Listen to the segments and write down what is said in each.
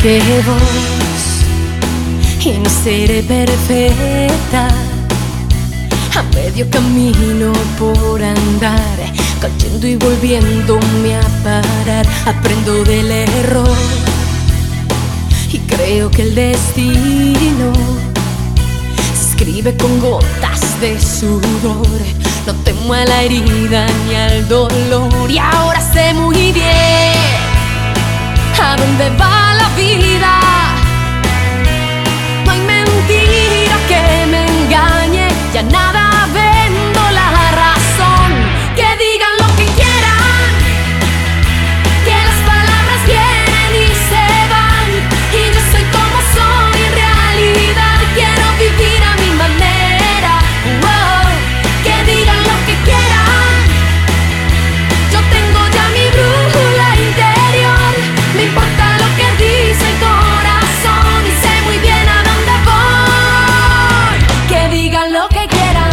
que vos, y no seré perfecta. A medio camino por andar, cayendo y volviéndome a parar. Aprendo del error y creo que el destino se escribe con gotas de sudor. No temo a la herida ni al dolor, y ahora sé muy bien a dónde va la vida. No hay mentira que me engañe, ya nada vendo la razón. Que digan lo que quieran, que las palabras vienen y se van, y yo soy como soy en realidad. Quiero vivir a mi manera. Que digan lo que quieran, yo tengo ya mi brújula interior. Me importa lo que dice el corazón y sé muy bien a dónde voy. Que digan lo que quieran.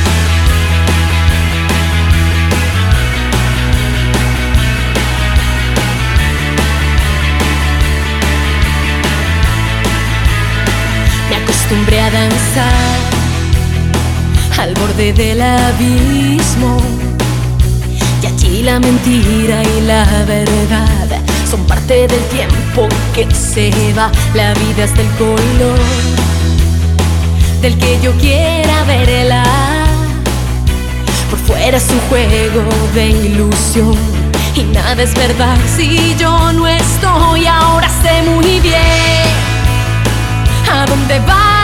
Me acostumbré a danzar al borde del abismo, y allí la mentira y la verdad son parte del tiempo que se va. La vida es del color del que yo quiera verla. Por fuera es un juego de ilusión y nada es verdad si yo no estoy. Ahora sé muy bien a dónde va